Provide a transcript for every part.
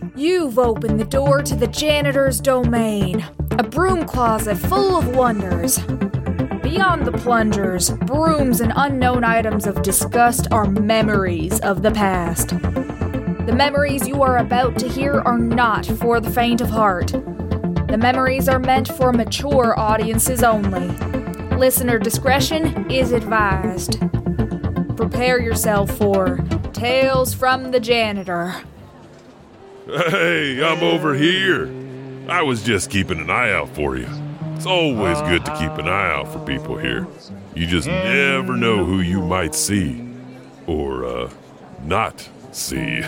You've opened the door to the janitor's domain, a broom closet full of wonders. Beyond the plungers, brooms, and unknown items of disgust are memories of the past. The memories you are about to hear are not for the faint of heart. The memories are meant for mature audiences only. Listener discretion is advised. Prepare yourself for Tales from the Janitor. Hey, I'm over here. I was just keeping an eye out for you. It's always good to keep an eye out for people here. You just never know who you might see. Or, not see.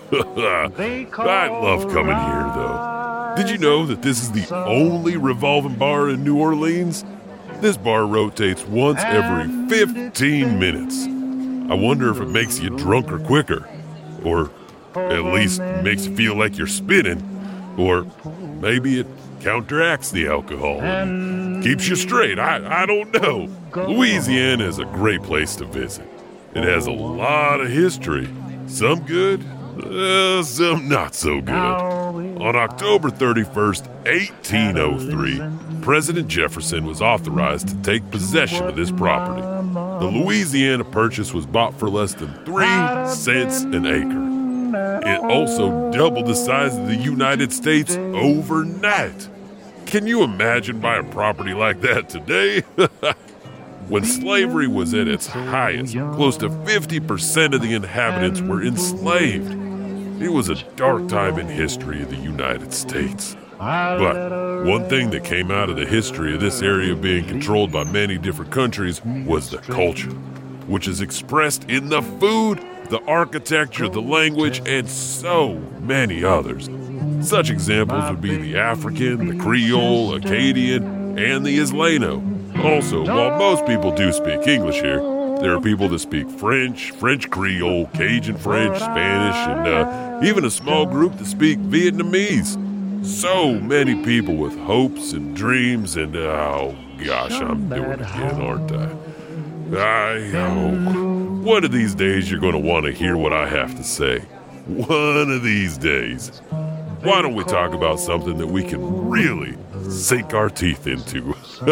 I love coming here, though. Did you know that this is the only revolving bar in New Orleans? This bar rotates once every 15 minutes. I wonder if it makes you drunker quicker. Or at least makes you feel like you're spinning. Or maybe it counteracts the alcohol and keeps you straight. I don't know. Louisiana is a great place to visit. It has a lot of history. Some good, some not so good. On October 31st, 1803, President Jefferson was authorized to take possession of this property. The Louisiana Purchase was bought for less than 3 cents an acre. It also doubled the size of the United States overnight. Can you imagine buying property like that today? When slavery was at its highest, close to 50% of the inhabitants were enslaved. It was a dark time in history of the United States. But one thing that came out of the history of this area being controlled by many different countries was the culture, which is expressed in the food, the architecture, the language, and so many others. Such examples would be the African, the Creole, Acadian, and the Islano. Also, while most people do speak English here, there are people that speak French, French Creole, Cajun French, Spanish, and even a small group that speak Vietnamese. So many people with hopes and dreams, and oh gosh, I'm doing it again, aren't I hope one of these days you're going to want to hear what I have to say. One of these days. Why don't we talk about something that we can really sink our teeth into?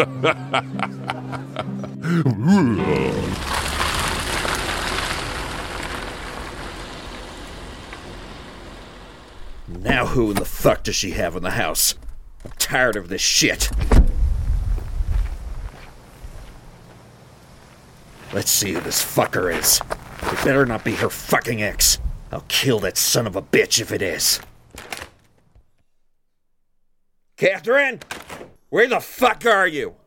Now who in the fuck does she have in the house? I'm tired of this shit. Let's see who this fucker is. It better not be her fucking ex. I'll kill that son of a bitch if it is. Catherine? Where the fuck are you?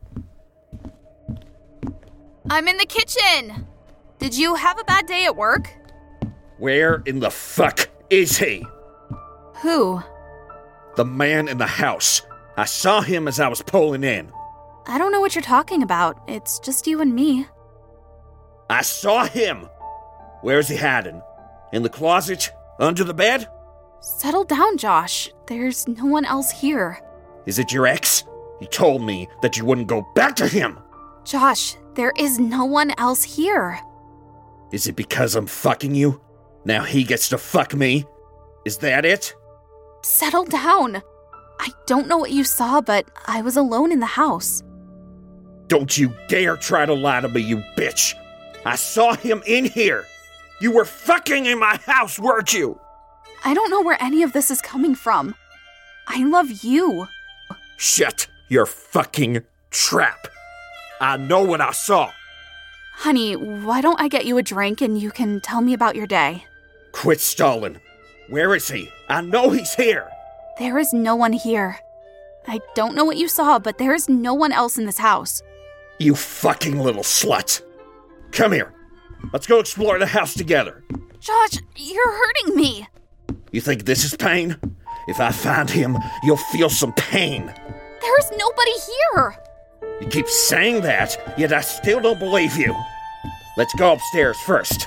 I'm in the kitchen. Did you have a bad day at work? Where in the fuck is he? Who? The man in the house. I saw him as I was pulling in. I don't know what you're talking about. It's just you and me. I saw him. Where's he hiding? In the closet? Under the bed? Settle down, Josh. There's no one else here. Is it your ex? You told me that you wouldn't go back to him. Josh, there is no one else here. Is it because I'm fucking you? Now he gets to fuck me? Is that it? Settle down. I don't know what you saw, but I was alone in the house. Don't you dare try to lie to me, you bitch. I saw him in here. You were fucking in my house, weren't you? I don't know where any of this is coming from. I love you. Shut your fucking trap. I know what I saw. Honey, why don't I get you a drink and you can tell me about your day? Quit stalling. Where is he? I know he's here. There is no one here. I don't know what you saw, but there is no one else in this house. You fucking little slut. Come here. Let's go explore the house together. Josh, you're hurting me. You think this is pain? If I find him, you'll feel some pain. There is nobody here. You keep saying that, yet I still don't believe you. Let's go upstairs first.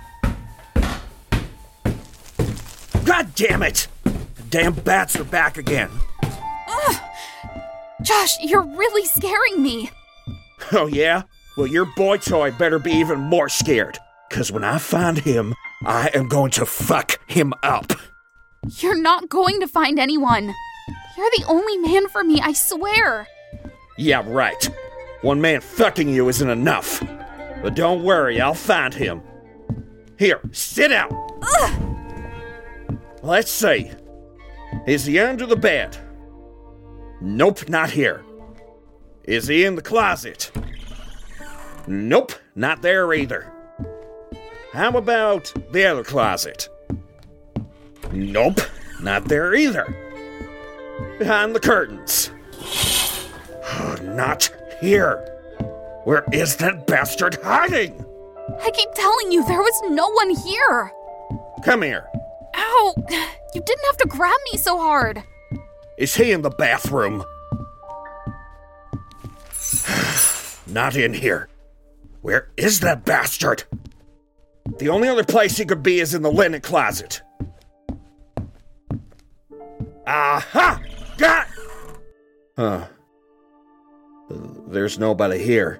God damn it! The damn bats are back again. Ugh. Josh, you're really scaring me. Oh yeah? Well, your boy toy better be even more scared. 'Cause when I find him, I am going to fuck him up. You're not going to find anyone. You're the only man for me, I swear. Yeah, right. One man fucking you isn't enough. But don't worry, I'll find him. Here, sit down. Ugh. Let's see. Is he under the bed? Nope, not here. Is he in the closet? Nope, not there either. How about the other closet? Nope, not there either. Behind the curtains? Not here. Where is that bastard hiding? I keep telling you, there was no one here. Come here. Ow! You didn't have to grab me so hard. Is he in the bathroom? Not in here. Where is that bastard? The only other place he could be is in the linen closet. Aha! Got! Huh. There's nobody here.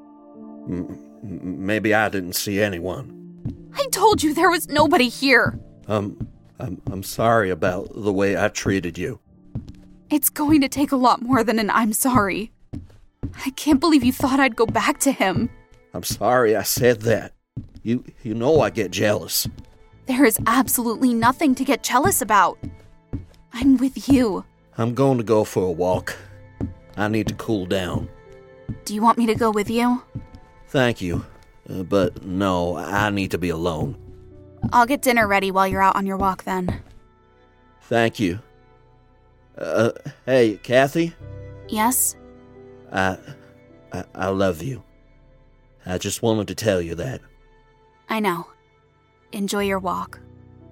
Maybe I didn't see anyone. I told you there was nobody here. I'm sorry about the way I treated you. It's going to take a lot more than an I'm sorry. I can't believe you thought I'd go back to him. I'm sorry I said that. You know I get jealous. There is absolutely nothing to get jealous about. I'm with you. I'm going to go for a walk. I need to cool down. Do you want me to go with you? Thank you. But no, I need to be alone. I'll get dinner ready while you're out on your walk then. Thank you. Hey, Kathy? Yes? I love you. I just wanted to tell you that. I know. Enjoy your walk.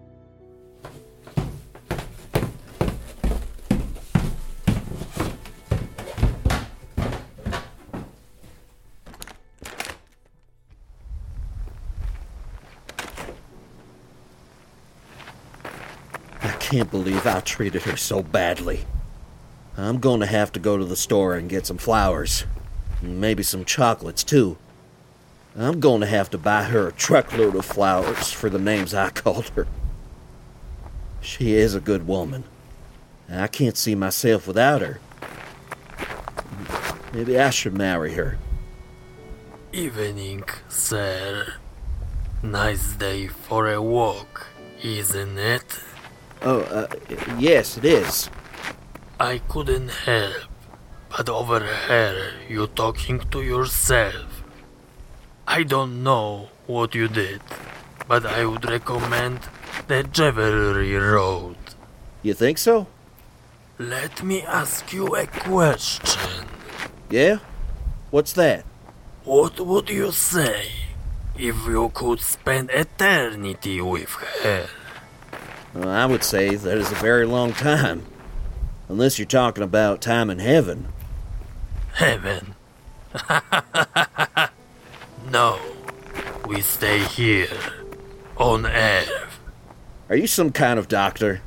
I can't believe I treated her so badly. I'm going to have to go to the store and get some flowers. Maybe some chocolates, too. I'm going to have to buy her a truckload of flowers for the names I called her. She is a good woman. I can't see myself without her. Maybe I should marry her. Evening, sir. Nice day for a walk, isn't it? Yes, it is. I couldn't help but overhear you talking to yourself. I don't know what you did, but I would recommend the Jewelry Road. You think so? Let me ask you a question. Yeah? What's that? What would you say if you could spend eternity with her? I would say that is a very long time. Unless you're talking about time in heaven. Heaven? No, we stay here, on Earth. Are you some kind of doctor?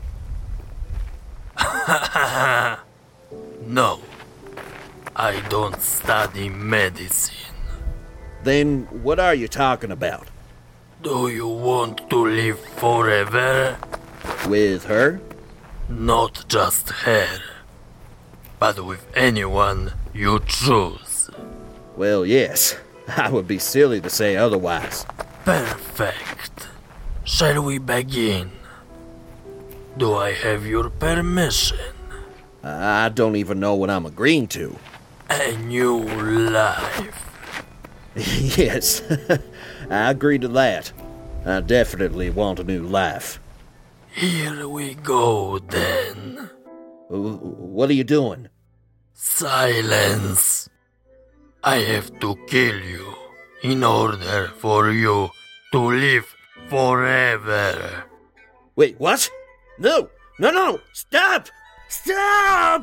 No, I don't study medicine. Then what are you talking about? Do you want to live forever? With her? Not just her, but with anyone you choose. Well, yes. I would be silly to say otherwise. Perfect. Shall we begin? Do I have your permission? I don't even know what I'm agreeing to. A new life. Yes, I agree to that. I definitely want a new life. Here we go, then. What are you doing? Silence. I have to kill you in order for you to live forever. Wait, what? No! No! Stop! Stop!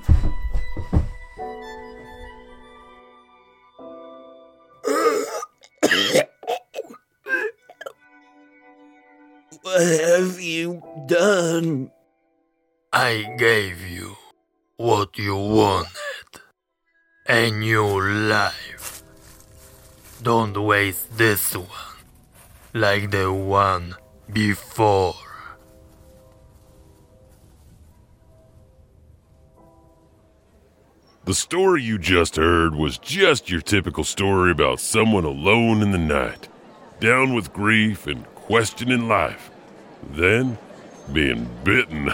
What have you done? I gave you what you wanted. A new life. Don't waste this one like the one before. The story you just heard was just your typical story about someone alone in the night, down with grief and questioning life, then being bitten.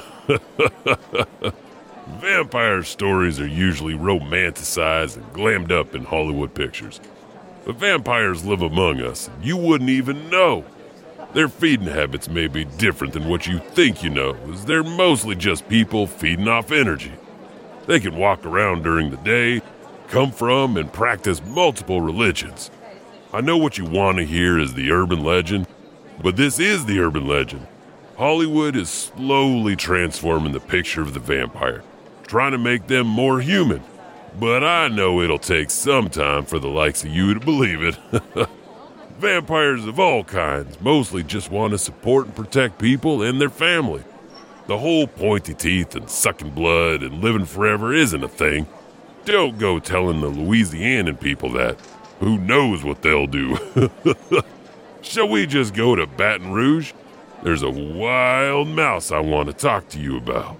Vampire stories are usually romanticized and glammed up in Hollywood pictures. But vampires live among us, and you wouldn't even know. Their feeding habits may be different than what you think you know, as they're mostly just people feeding off energy. They can walk around during the day, come from and practice multiple religions. I know what you want to hear is the urban legend, but this is the urban legend. Hollywood is slowly transforming the picture of the vampire, trying to make them more human. But I know it'll take some time for the likes of you to believe it. Vampires of all kinds mostly just want to support and protect people and their family. The whole pointy teeth and sucking blood and living forever isn't a thing. Don't go telling the Louisianan people that. Who knows what they'll do? Shall we just go to Baton Rouge? There's a wild mouse I want to talk to you about.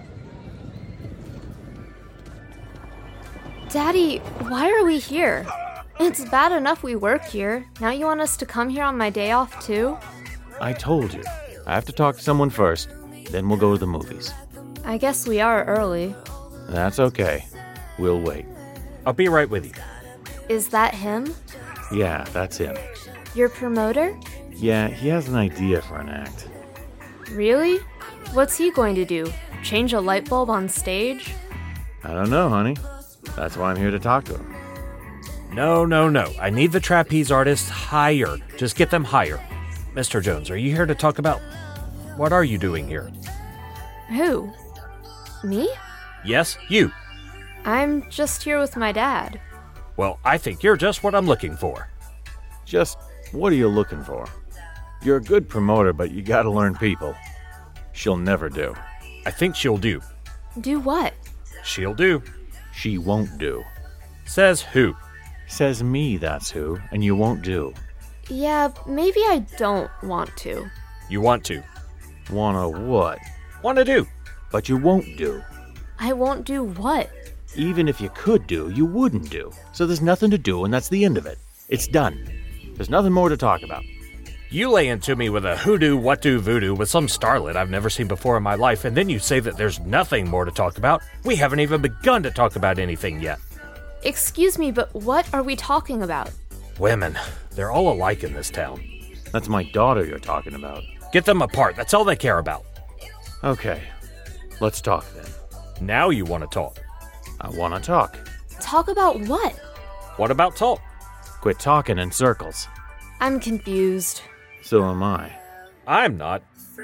Daddy, why are we here? It's bad enough we work here. Now you want us to come here on my day off too? I told you. I have to talk to someone first, then we'll go to the movies. I guess we are early. That's okay. We'll wait. I'll be right with you. Is that him? Yeah, that's him. Your promoter? Yeah, he has an idea for an act. Really? What's he going to do? Change a light bulb on stage? I don't know, honey. That's why I'm here to talk to him. No. I need the trapeze artists higher. Just get them higher. Mr. Jones, are you here to talk about... What are you doing here? Who? Me? Yes, you. I'm just here with my dad. Well, I think you're just what I'm looking for. Just, what are you looking for? You're a good promoter, but you gotta learn people. She'll never do. I think she'll do. Do what? She'll do. She won't do. Says who? Says me, that's who, and you won't do. Yeah, maybe I don't want to. You want to. Wanna what? Want to do. But you won't do. I won't do what? Even if you could do, you wouldn't do. So there's nothing to do, and that's the end of it. It's done. There's nothing more to talk about. You lay into me with a hoodoo, what do, voodoo with some starlet I've never seen before in my life, and then you say that there's nothing more to talk about. We haven't even begun to talk about anything yet. Excuse me, but what are we talking about? Women. They're all alike in this town. That's my daughter you're talking about. Get them apart. That's all they care about. Okay. Let's talk then. Now you want to talk. I want to talk. Talk about what? What about talk? Quit talking in circles. I'm confused. So am I. I'm not.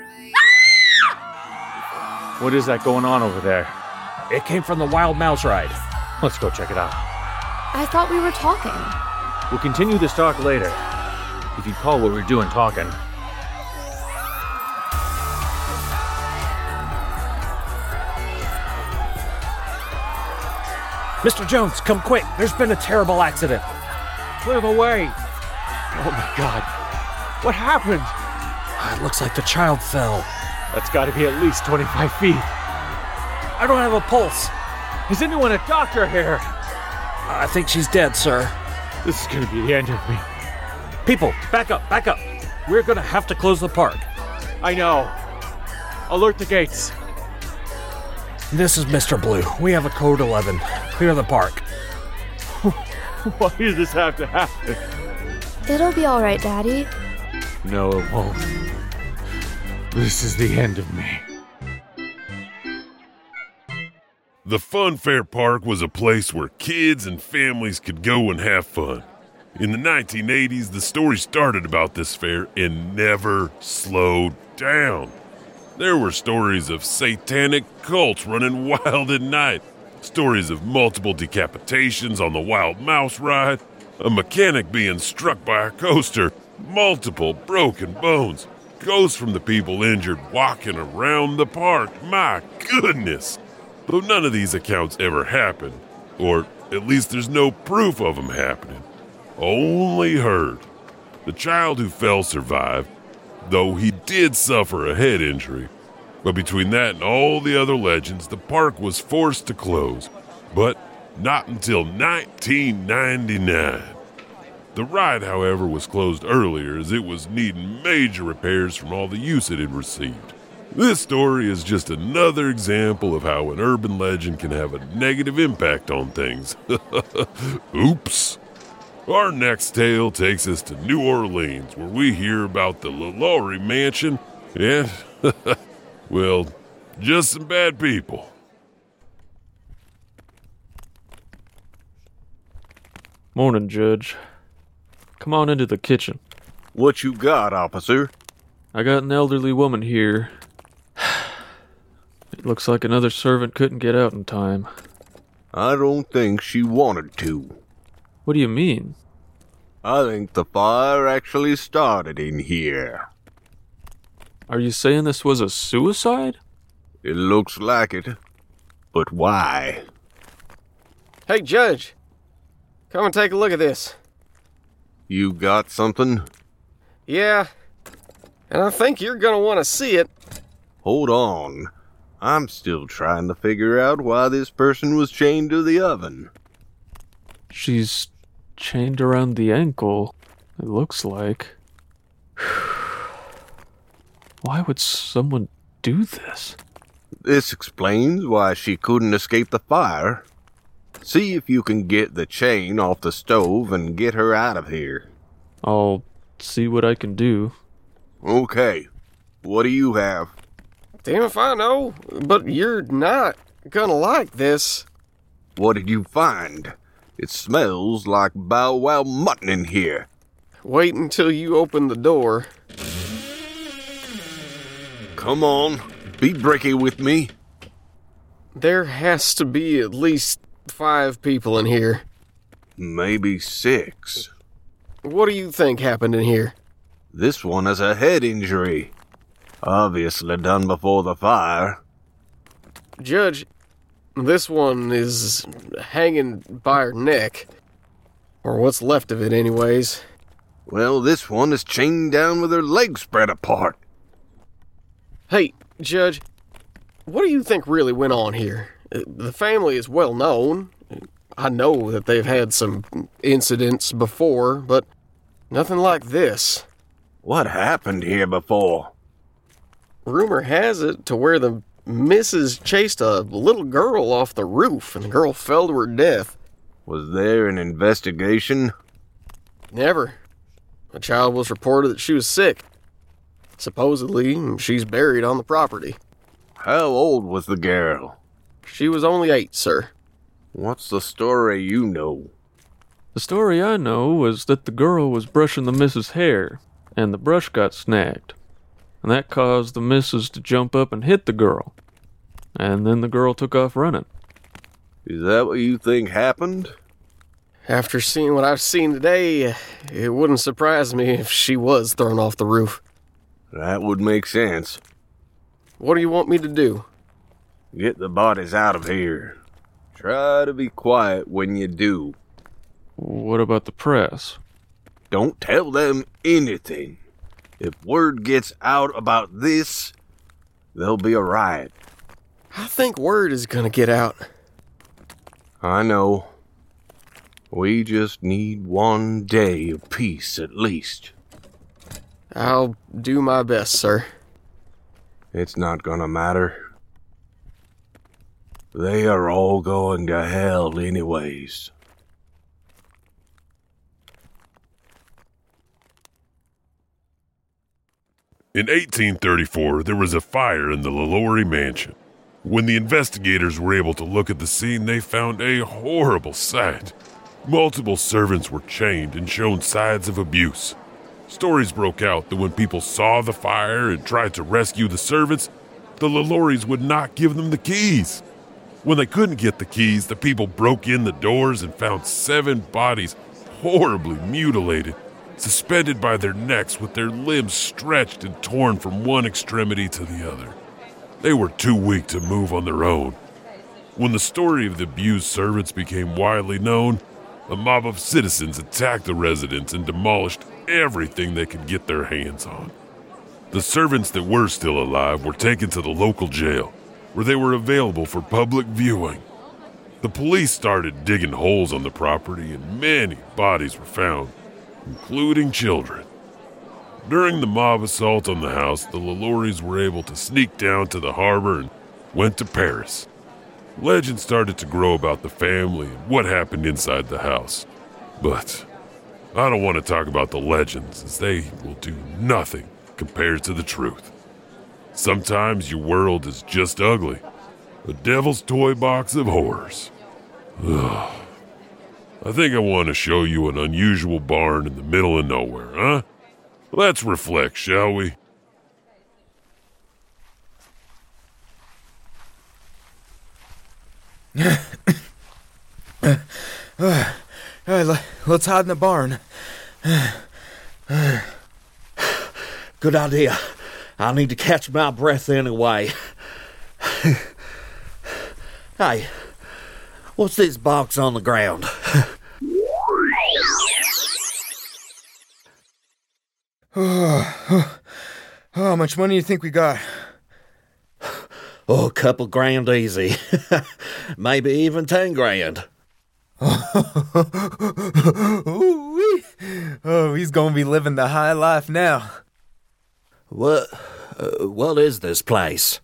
What is that going on over there? It came from the Wild Mouse ride. Let's go check it out. I thought we were talking. We'll continue this talk later. If you'd call what we're doing talking. Mr. Jones, come quick. There's been a terrible accident. Clear the way. Oh my God. What happened? It looks like the child fell. That's got to be at least 25 feet. I don't have a pulse. Is anyone a doctor here? I think she's dead, sir. This is going to be the end of me. People, back up. We're going to have to close the park. I know. Alert the gates. This is Mr. Blue. We have a code 11. Clear the park. Why does this have to happen? It'll be all right, Daddy. No, it won't. This is the end of me. The Fun Fair Park was a place where kids and families could go and have fun. In the 1980s, the story started about this fair and never slowed down. There were stories of satanic cults running wild at night, stories of multiple decapitations on the Wild Mouse ride, a mechanic being struck by a coaster, multiple broken bones, ghosts from the people injured walking around the park. My goodness! Though none of these accounts ever happened, or at least there's no proof of them happening. Only heard. The child who fell survived, though he did suffer a head injury. But between that and all the other legends, the park was forced to close. But not until 1999. The ride, however, was closed earlier as it was needing major repairs from all the use it had received. This story is just another example of how an urban legend can have a negative impact on things. Oops. Our next tale takes us to New Orleans, where we hear about the LaLaurie Mansion and, well, just some bad people. Morning, Judge. Come on into the kitchen. What you got, officer? I got an elderly woman here. It looks like another servant couldn't get out in time. I don't think she wanted to. What do you mean? I think the fire actually started in here. Are you saying this was a suicide? It looks like it. But why? Hey, Judge. Come and take a look at this. You got something? Yeah. And I think you're gonna want to see it. Hold on. I'm still trying to figure out why this person was chained to the oven. She's chained around the ankle, it looks like. Why would someone do this? This explains why she couldn't escape the fire. See if you can get the chain off the stove and get her out of here. I'll see what I can do. Okay. What do you have? Damn if I know, but you're not gonna like this. What did you find? It smells like Bow Wow mutton in here. Wait until you open the door. Come on, be bricky with me. There has to be at least 5 people in here. Maybe 6. What do you think happened in here? This one has a head injury. Obviously done before the fire. Judge, this one is hanging by her neck. Or what's left of it anyways. Well, this one is chained down with her legs spread apart. Hey, Judge, what do you think really went on here? The family is well known. I know that they've had some incidents before, but nothing like this. What happened here before? Rumor has it to where the missus chased a little girl off the roof and the girl fell to her death. Was there an investigation? Never. A child was reported that she was sick. Supposedly, she's buried on the property. How old was the girl? She was only 8, sir. What's the story you know? The story I know was that the girl was brushing the missus' hair, and the brush got snagged. And that caused the missus to jump up and hit the girl. And then the girl took off running. Is that what you think happened? After seeing what I've seen today, it wouldn't surprise me if she was thrown off the roof. That would make sense. What do you want me to do? Get the bodies out of here. Try to be quiet when you do. What about the press? Don't tell them anything. If word gets out about this, there'll be a riot. I think word is gonna get out. I know. We just need one day of peace at least. I'll do my best, sir. It's not gonna matter. They are all going to hell anyways. In 1834, there was a fire in the LaLaurie Mansion. When the investigators were able to look at the scene, they found a horrible sight. Multiple servants were chained and shown signs of abuse. Stories broke out that when people saw the fire and tried to rescue the servants, the LaLauries would not give them the keys. When they couldn't get the keys, the people broke in the doors and found 7 bodies horribly mutilated, suspended by their necks with their limbs stretched and torn from one extremity to the other. They were too weak to move on their own. When the story of the abused servants became widely known, a mob of citizens attacked the residents and demolished everything they could get their hands on. The servants that were still alive were taken to the local jail, where they were available for public viewing. The police started digging holes on the property and many bodies were found, including children. During the mob assault on the house, the Lalouris were able to sneak down to the harbor and went to Paris. Legends started to grow about the family and what happened inside the house. But I don't want to talk about the legends, as they will do nothing compared to the truth. Sometimes your world is just ugly. A devil's toy box of horrors. Ugh. I think I want to show you an unusual barn in the middle of nowhere, huh? Let's reflect, shall we? Let's hide in the barn. Good idea. I need to catch my breath anyway. Hey, what's this box on the ground? How much money do you think we got? Oh, a couple grand easy. Maybe even 10 grand. Oh, he's gonna be living the high life now. What is this place?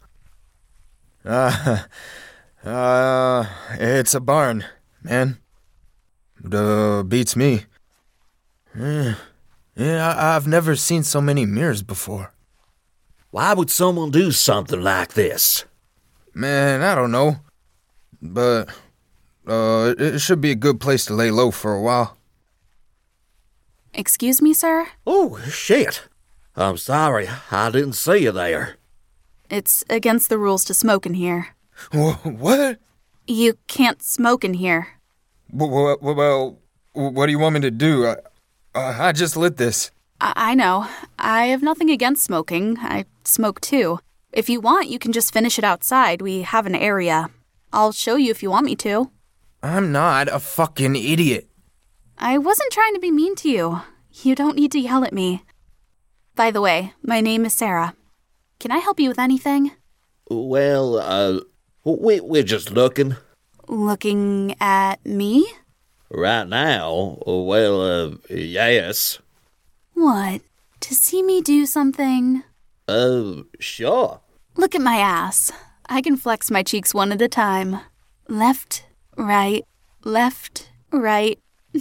It's a barn, man. Beats me. Yeah, I've never seen so many mirrors before. Why would someone do something like this? Man, I don't know. But, it should be a good place to lay low for a while. Excuse me, sir? Oh, shit. I'm sorry, I didn't see you there. It's against the rules to smoke in here. What? You can't smoke in here. Well, what do you want me to do? I just lit this. I know. I have nothing against smoking. I smoke too. If you want, you can just finish it outside. We have an area. I'll show you if you want me to. I'm not a fucking idiot. I wasn't trying to be mean to you. You don't need to yell at me. By the way, my name is Sarah. Can I help you with anything? Well, we're just looking. Looking at me? Right now? Well, yes. What? To see me do something? Sure. Look at my ass. I can flex my cheeks one at a time. Left, right, left, right.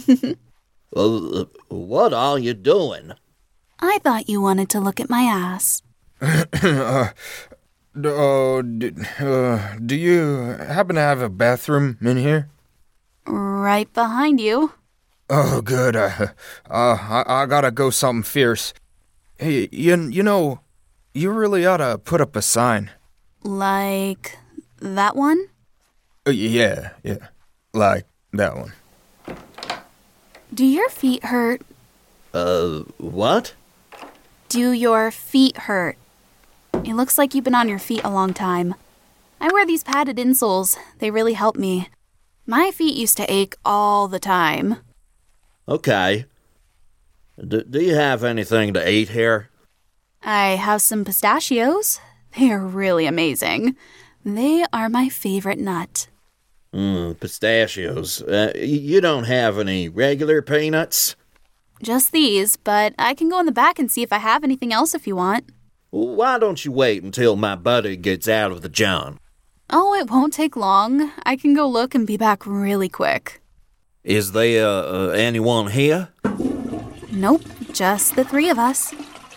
What are you doing? I thought you wanted to look at my ass. Do you happen to have a bathroom in here? Right behind you. Oh, good. I gotta go something fierce. Hey, you know, you really ought to put up a sign. Like that one? Yeah, like that one. Do your feet hurt? What? Do your feet hurt? It looks like you've been on your feet a long time. I wear these padded insoles. They really help me. My feet used to ache all the time. Okay. Do you have anything to eat here? I have some pistachios. They are really amazing. They are my favorite nut. Pistachios. You don't have any regular peanuts? Just these, but I can go in the back and see if I have anything else if you want. Why don't you wait until my buddy gets out of the John? Oh, it won't take long. I can go look and be back really quick. Is there anyone here? Nope, just the three of us.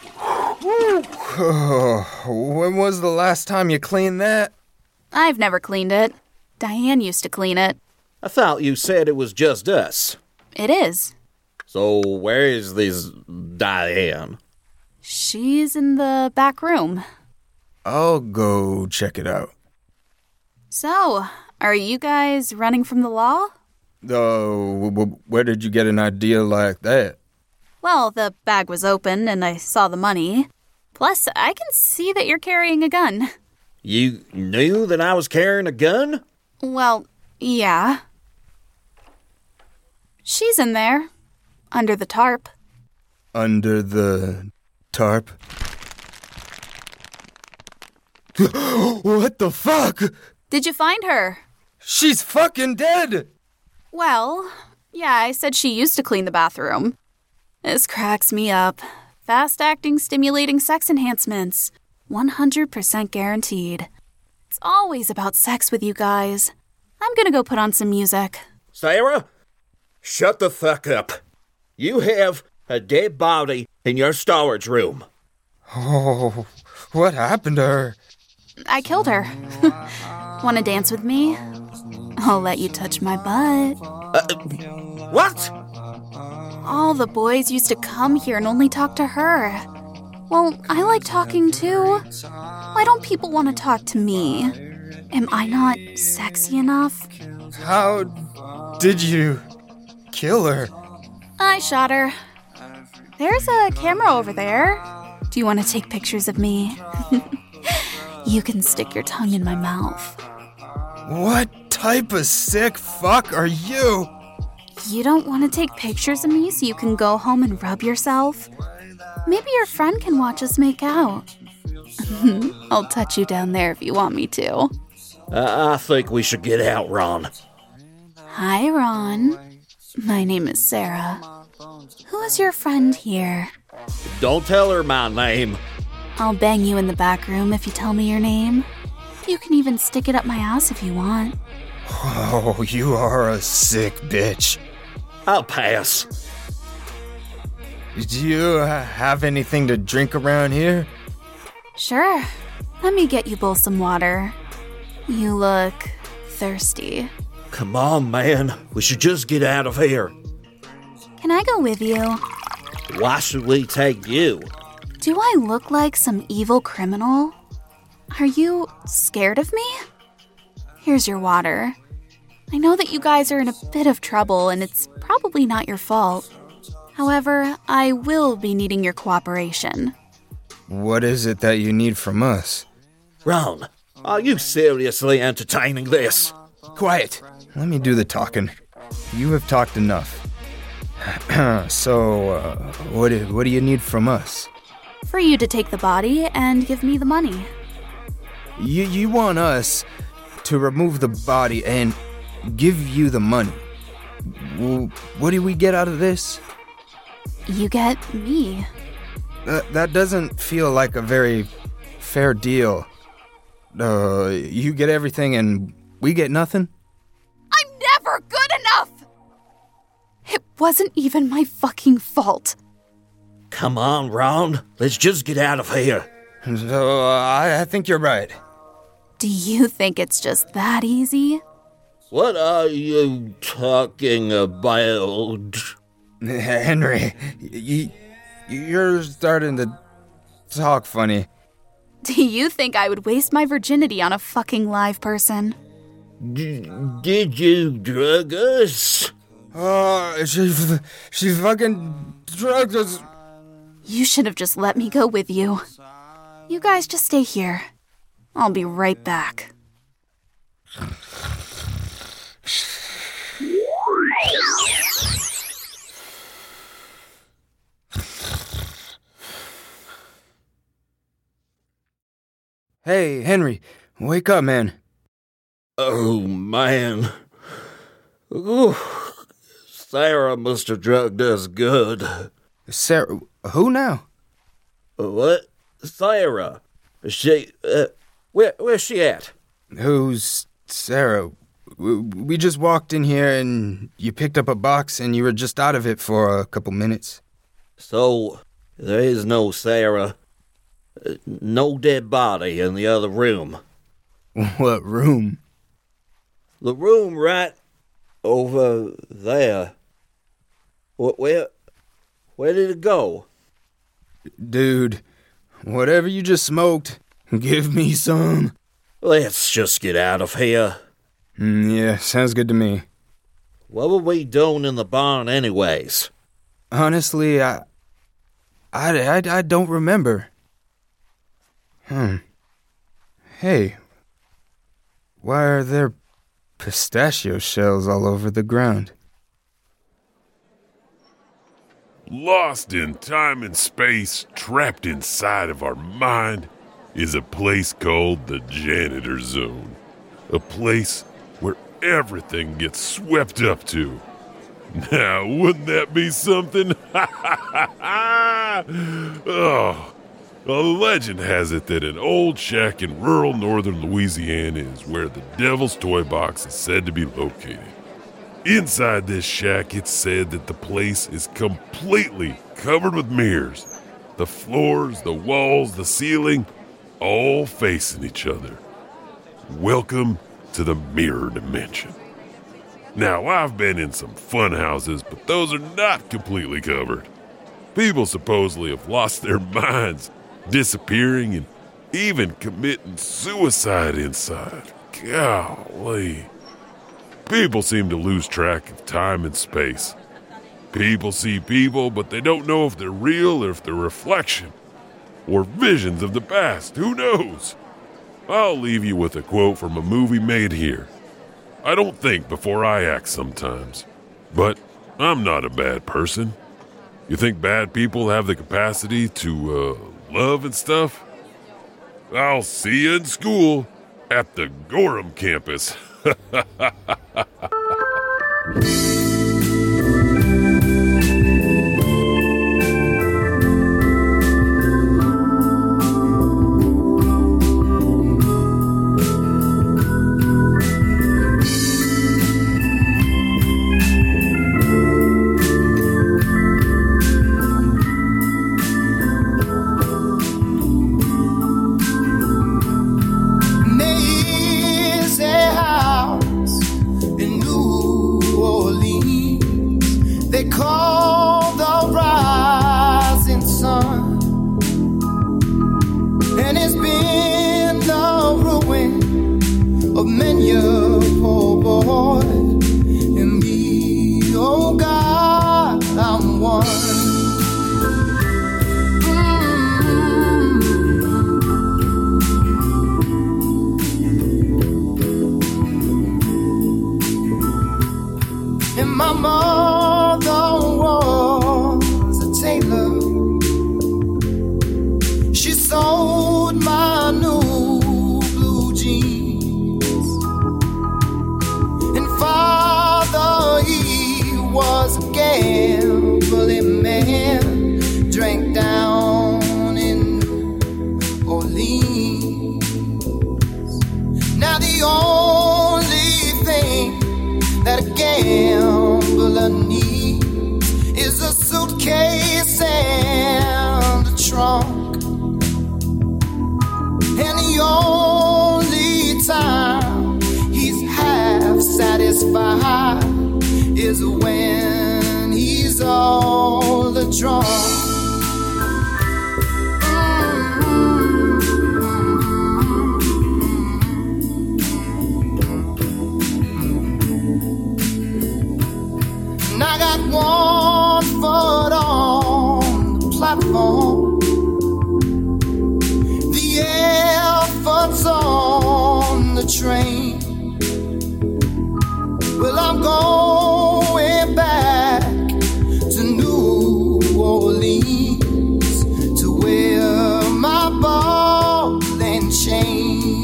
When was the last time you cleaned that? I've never cleaned it. Diane used to clean it. I thought you said it was just us. It is. So where is this Diane? She's in the back room. I'll go check it out. So, are you guys running from the law? Where did you get an idea like that? Well, the bag was open and I saw the money. Plus, I can see that you're carrying a gun. You knew that I was carrying a gun? Well, yeah. She's in there. Under the tarp. Under the tarp? What the fuck? Did you find her? She's fucking dead! Well, yeah, I said she used to clean the bathroom. This cracks me up. Fast-acting, stimulating sex enhancements. 100% guaranteed. It's always about sex with you guys. I'm gonna go put on some music. Sarah, shut the fuck up. You have a dead body in your storage room. Oh, what happened to her? I killed her. Wanna dance with me? I'll let you touch my butt. What? All the boys used to come here and only talk to her. Well, I like talking too. Why don't people want to talk to me? Am I not sexy enough? How did you kill her? I shot her. There's a camera over there. Do you want to take pictures of me? You can stick your tongue in my mouth. What type of sick fuck are you? You don't want to take pictures of me so you can go home and rub yourself? Maybe your friend can watch us make out. I'll touch you down there if you want me to. I think we should get out, Ron. Hi, Ron. My name is Sarah. Who is your friend here? Don't tell her my name. I'll bang you in the back room if you tell me your name. You can even stick it up my ass if you want. Oh, you are a sick bitch. I'll pass. Do you have anything to drink around here? Sure. Let me get you both some water. You look thirsty. Come on, man. We should just get out of here. Can I go with you? Why should we take you? Do I look like some evil criminal? Are you scared of me? Here's your water. I know that you guys are in a bit of trouble and it's probably not your fault. However, I will be needing your cooperation. What is it that you need from us? Ron, are you seriously entertaining this? Quiet. Let me do the talking. You have talked enough. So, what do you need from us? For you to take the body and give me the money. You want us to remove the body and give you the money. Well, what do we get out of this? You get me. That doesn't feel like a very fair deal. You get everything and we get nothing? I'm never good enough! It wasn't even my fucking fault. Come on, Ron. Let's just get out of here. So, I think you're right. Do you think it's just that easy? What are you talking about? Henry, you're starting to talk funny. Do you think I would waste my virginity on a fucking live person? Did you drug us? She fucking drugged us. You should have just let me go with you. You guys just stay here. I'll be right back. Hey, Henry, wake up, man. Oh, man. Ooh, Sarah must have drugged us good. Sarah, who now? What? Sarah. She, where's she at? Who's Sarah? We just walked in here and you picked up a box and you were just out of it for a couple minutes. So, there is no Sarah. No dead body in the other room. What room? The room right over there. Where did it go? Dude, whatever you just smoked, give me some. Let's just get out of here. Yeah, sounds good to me. What were we doing in the barn anyways? Honestly, I don't remember. Hey, why are there pistachio shells all over the ground? Lost in time and space, trapped inside of our mind, is a place called the Janitor Zone. A place where everything gets swept up to. Now, wouldn't that be something? Oh, the legend has it that an old shack in rural northern Louisiana is where the Devil's Toy Box is said to be located. Inside this shack, it's said that the place is completely covered with mirrors. The floors, the walls, the ceiling, all facing each other. Welcome to the mirror dimension. Now, I've been in some fun houses, but those are not completely covered. People supposedly have lost their minds, disappearing, and even committing suicide inside. Golly. People seem to lose track of time and space. People see people, but they don't know if they're real or if they're reflection or visions of the past. Who knows? I'll leave you with a quote from a movie made here. I don't think before I act sometimes, but I'm not a bad person. You think bad people have the capacity to love and stuff? I'll see you in school at the Gorham campus. Is when he's all the drunk. And I got one foot on the platform, the other foot's on the train. Well, I'm going back to New Orleans to wear my ball and chain.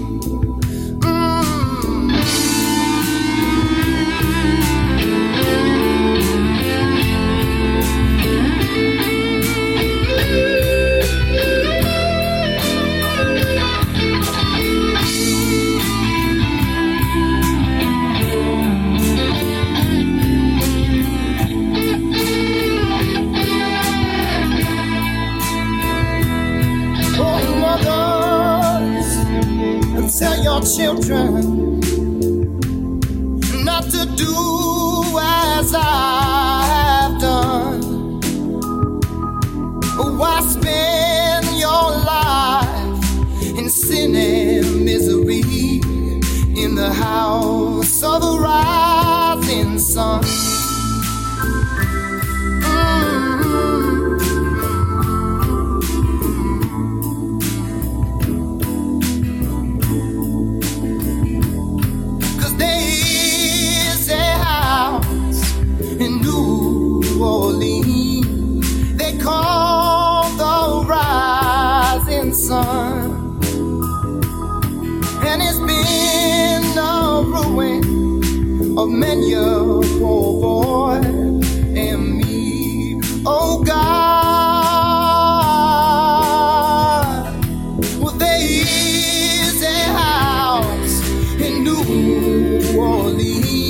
Tell your children not to do as I have done. Why spend your life in sin and misery in the house of the rising sun? They call the rising sun, and it's been a ruin of many a poor boy and me. Oh God, well, there is a house in New Orleans.